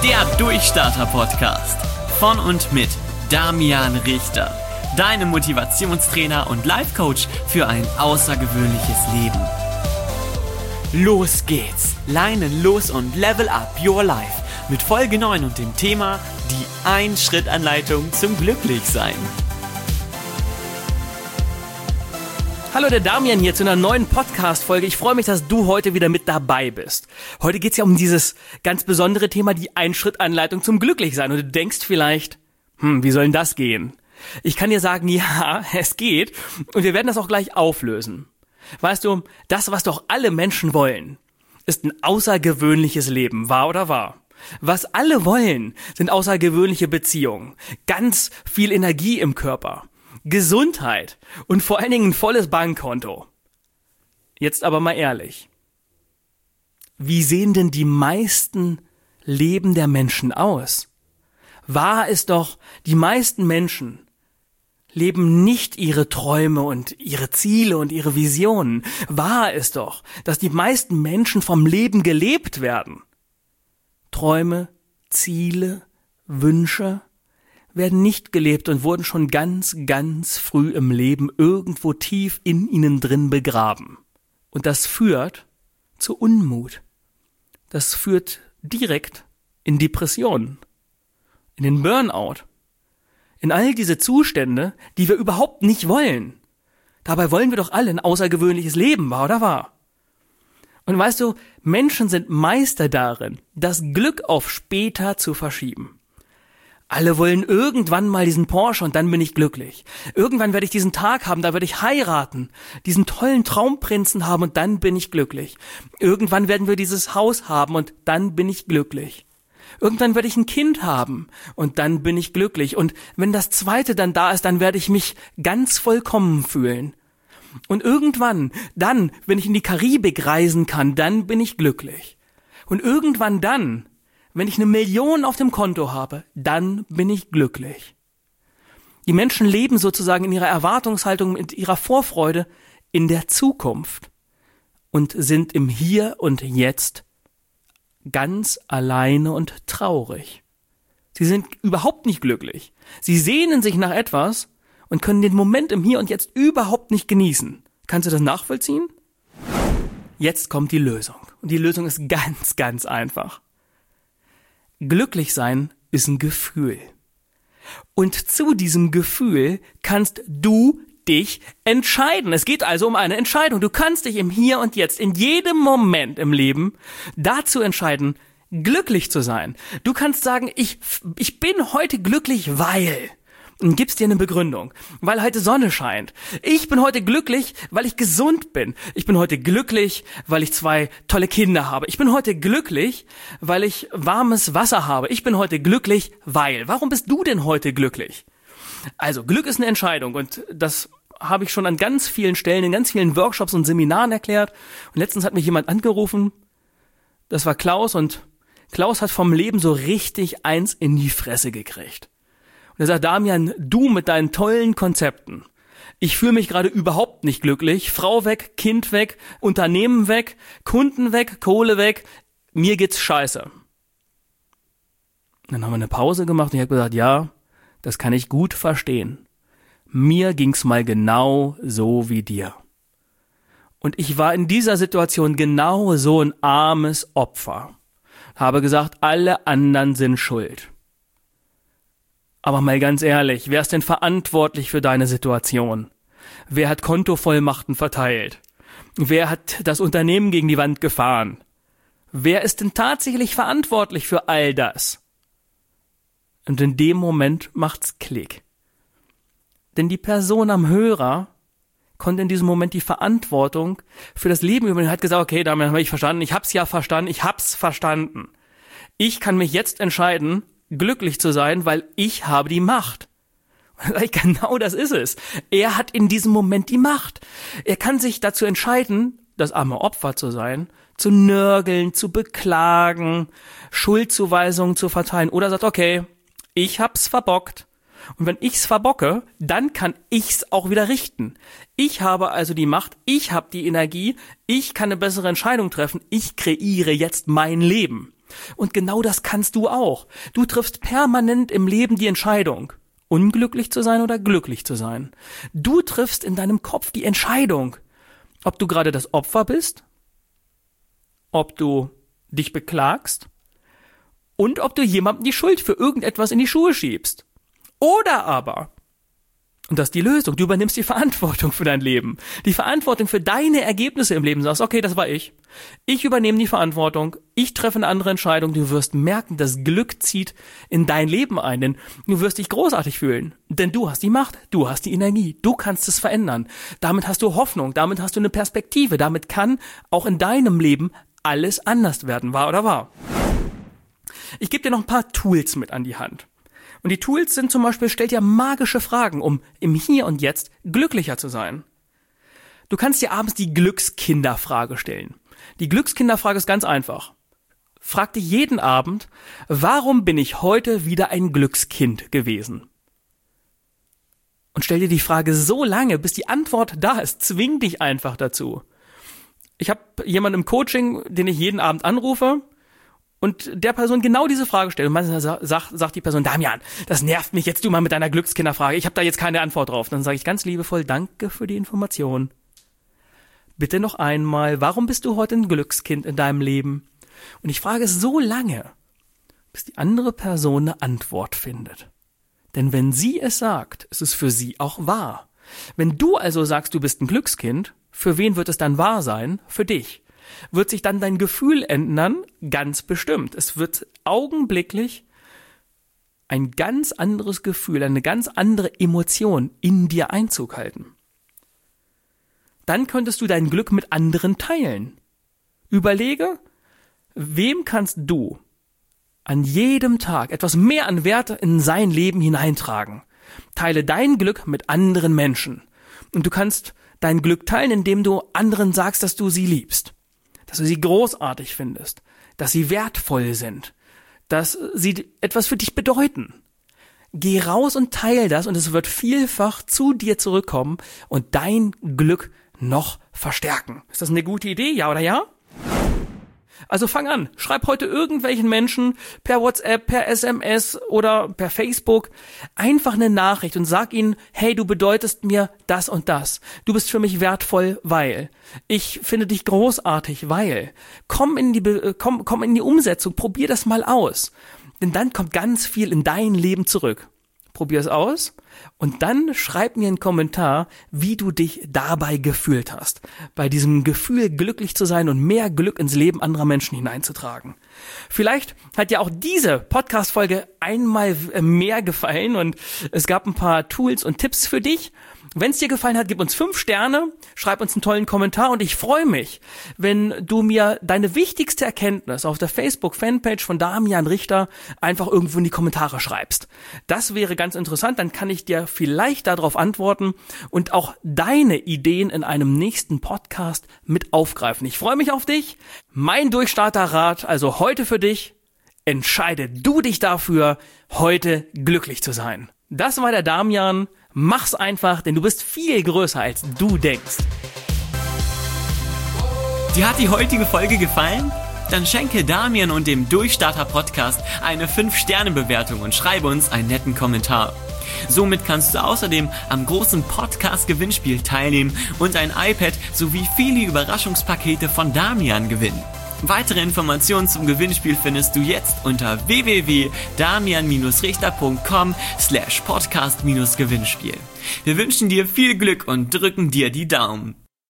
Der Durchstarter-Podcast von und mit Damian Richter, deinem Motivationstrainer und Life-Coach für ein außergewöhnliches Leben. Los geht's! Leinen los und level up your life mit Folge 9 und dem Thema die Ein-Schritt-Anleitung zum Glücklichsein. Hallo, der Damian hier zu einer neuen Podcast-Folge. Ich freue mich, dass du heute wieder mit dabei bist. Heute geht es ja um dieses ganz besondere Thema, die Ein-Schritt-Anleitung zum Glücklichsein. Und du denkst vielleicht, wie soll denn das gehen? Ich kann dir sagen, ja, es geht. Und wir werden das auch gleich auflösen. Weißt du, das, was doch alle Menschen wollen, ist ein außergewöhnliches Leben, wahr oder wahr? Was alle wollen, sind außergewöhnliche Beziehungen, ganz viel Energie im Körper, Gesundheit und vor allen Dingen ein volles Bankkonto. Jetzt aber mal ehrlich. Wie sehen denn die meisten Leben der Menschen aus? Wahr ist doch, die meisten Menschen leben nicht ihre Träume und ihre Ziele und ihre Visionen. Wahr ist doch, dass die meisten Menschen vom Leben gelebt werden. Träume, Ziele, Wünsche werden nicht gelebt und wurden schon ganz, ganz früh im Leben irgendwo tief in ihnen drin begraben. Und das führt zu Unmut. Das führt direkt in Depressionen, in den Burnout, in all diese Zustände, die wir überhaupt nicht wollen. Dabei wollen wir doch alle ein außergewöhnliches Leben, wahr oder wahr? Und weißt du, Menschen sind Meister darin, das Glück auf später zu verschieben. Alle wollen irgendwann mal diesen Porsche und dann bin ich glücklich. Irgendwann werde ich diesen Tag haben, da werde ich heiraten, diesen tollen Traumprinzen haben und dann bin ich glücklich. Irgendwann werden wir dieses Haus haben und dann bin ich glücklich. Irgendwann werde ich ein Kind haben und dann bin ich glücklich. Und wenn das zweite dann da ist, dann werde ich mich ganz vollkommen fühlen. Und irgendwann, dann, wenn ich in die Karibik reisen kann, dann bin ich glücklich. Und irgendwann dann, wenn ich 1 Million auf dem Konto habe, dann bin ich glücklich. Die Menschen leben sozusagen in ihrer Erwartungshaltung, in ihrer Vorfreude in der Zukunft und sind im Hier und Jetzt ganz alleine und traurig. Sie sind überhaupt nicht glücklich. Sie sehnen sich nach etwas und können den Moment im Hier und Jetzt überhaupt nicht genießen. Kannst du das nachvollziehen? Jetzt kommt die Lösung. Und die Lösung ist ganz, ganz einfach. Glücklich sein ist ein Gefühl. Und zu diesem Gefühl kannst du dich entscheiden. Es geht also um eine Entscheidung. Du kannst dich im Hier und Jetzt, in jedem Moment im Leben dazu entscheiden, glücklich zu sein. Du kannst sagen, ich bin heute glücklich, weil... Und gibst dir eine Begründung, weil heute Sonne scheint. Ich bin heute glücklich, weil ich gesund bin. Ich bin heute glücklich, weil ich 2 tolle Kinder habe. Ich bin heute glücklich, weil ich warmes Wasser habe. Ich bin heute glücklich, weil. Warum bist du denn heute glücklich? Also Glück ist eine Entscheidung und das habe ich schon an ganz vielen Stellen, in ganz vielen Workshops und Seminaren erklärt. Und letztens hat mich jemand angerufen, das war Klaus und Klaus hat vom Leben so richtig eins in die Fresse gekriegt. Und er sagt, Damian, du mit deinen tollen Konzepten. Ich fühle mich gerade überhaupt nicht glücklich. Frau weg, Kind weg, Unternehmen weg, Kunden weg, Kohle weg. Mir geht's scheiße. Dann haben wir eine Pause gemacht und ich habe gesagt, ja, das kann ich gut verstehen. Mir ging's mal genau so wie dir. Und ich war in dieser Situation genau so ein armes Opfer. Habe gesagt, alle anderen sind schuld. Aber mal ganz ehrlich, wer ist denn verantwortlich für deine Situation? Wer hat Kontovollmachten verteilt? Wer hat das Unternehmen gegen die Wand gefahren? Wer ist denn tatsächlich verantwortlich für all das? Und in dem Moment macht's Klick. Denn die Person am Hörer konnte in diesem Moment die Verantwortung für das Leben übernehmen. Er hat gesagt, okay, damit habe ich verstanden, ich hab's verstanden. Ich kann mich jetzt entscheiden, glücklich zu sein, weil ich habe die Macht. Und genau das ist es. Er hat in diesem Moment die Macht. Er kann sich dazu entscheiden, das arme Opfer zu sein, zu nörgeln, zu beklagen, Schuldzuweisungen zu verteilen oder sagt, okay, ich hab's verbockt. Und wenn ich's verbocke, dann kann ich's auch wieder richten. Ich habe also die Macht, ich habe die Energie, ich kann eine bessere Entscheidung treffen, ich kreiere jetzt mein Leben. Und genau das kannst du auch. Du triffst permanent im Leben die Entscheidung, unglücklich zu sein oder glücklich zu sein. Du triffst in deinem Kopf die Entscheidung, ob du gerade das Opfer bist, ob du dich beklagst und ob du jemandem die Schuld für irgendetwas in die Schuhe schiebst. Oder aber, und das ist die Lösung, du übernimmst die Verantwortung für dein Leben, die Verantwortung für deine Ergebnisse im Leben, sagst, okay, das war ich. Ich übernehme die Verantwortung, ich treffe eine andere Entscheidung, du wirst merken, das Glück zieht in dein Leben ein, denn du wirst dich großartig fühlen, denn du hast die Macht, du hast die Energie, du kannst es verändern, damit hast du Hoffnung, damit hast du eine Perspektive, damit kann auch in deinem Leben alles anders werden, wahr oder wahr? Ich gebe dir noch ein paar Tools mit an die Hand. Und die Tools sind zum Beispiel, stell dir magische Fragen, um im Hier und Jetzt glücklicher zu sein. Du kannst dir abends die Glückskinderfrage stellen. Die Glückskinderfrage ist ganz einfach. Frag dich jeden Abend, warum bin ich heute wieder ein Glückskind gewesen? Und stell dir die Frage so lange, bis die Antwort da ist. Zwing dich einfach dazu. Ich habe jemanden im Coaching, den ich jeden Abend anrufe, und der Person genau diese Frage stellt. Und manchmal sagt die Person, Damian, das nervt mich jetzt, du mal mit deiner Glückskinderfrage. Ich habe da jetzt keine Antwort drauf. Dann sage ich ganz liebevoll, danke für die Information. Bitte noch einmal, warum bist du heute ein Glückskind in deinem Leben? Und ich frage es so lange, bis die andere Person eine Antwort findet. Denn wenn sie es sagt, ist es für sie auch wahr. Wenn du also sagst, du bist ein Glückskind, für wen wird es dann wahr sein? Für dich. Wird sich dann dein Gefühl ändern? Ganz bestimmt. Es wird augenblicklich ein ganz anderes Gefühl, eine ganz andere Emotion in dir Einzug halten. Dann könntest du dein Glück mit anderen teilen. Überlege, wem kannst du an jedem Tag etwas mehr an Wert in sein Leben hineintragen? Teile dein Glück mit anderen Menschen. Und du kannst dein Glück teilen, indem du anderen sagst, dass du sie liebst. Dass du sie großartig findest, dass sie wertvoll sind, dass sie etwas für dich bedeuten. Geh raus und teile das und es wird vielfach zu dir zurückkommen und dein Glück noch verstärken. Ist das eine gute Idee, ja oder ja? Also fang an, schreib heute irgendwelchen Menschen per WhatsApp, per SMS oder per Facebook einfach eine Nachricht und sag ihnen, hey, du bedeutest mir das und das. Du bist für mich wertvoll, weil. Ich finde dich großartig, weil. Komm in die Umsetzung, probier das mal aus. Denn dann kommt ganz viel in dein Leben zurück. Probier es aus und dann schreib mir einen Kommentar, wie du dich dabei gefühlt hast. Bei diesem Gefühl, glücklich zu sein und mehr Glück ins Leben anderer Menschen hineinzutragen. Vielleicht hat dir auch diese Podcast-Folge einmal mehr gefallen und es gab ein paar Tools und Tipps für dich. Wenn es dir gefallen hat, gib uns 5 Sterne, schreib uns einen tollen Kommentar und ich freue mich, wenn du mir deine wichtigste Erkenntnis auf der Facebook-Fanpage von Damian Richter einfach irgendwo in die Kommentare schreibst. Das wäre ganz interessant, dann kann ich dir vielleicht darauf antworten und auch deine Ideen in einem nächsten Podcast mit aufgreifen. Ich freue mich auf dich. Mein Durchstarterrat, also heute für dich, entscheide du dich dafür, heute glücklich zu sein. Das war der Damian. Mach's einfach, denn du bist viel größer, als du denkst. Dir hat die heutige Folge gefallen? Dann schenke Damian und dem Durchstarter-Podcast eine 5-Sterne-Bewertung und schreibe uns einen netten Kommentar. Somit kannst du außerdem am großen Podcast-Gewinnspiel teilnehmen und ein iPad sowie viele Überraschungspakete von Damian gewinnen. Weitere Informationen zum Gewinnspiel findest du jetzt unter www.damian-richter.com/podcast-Gewinnspiel. Wir wünschen dir viel Glück und drücken dir die Daumen.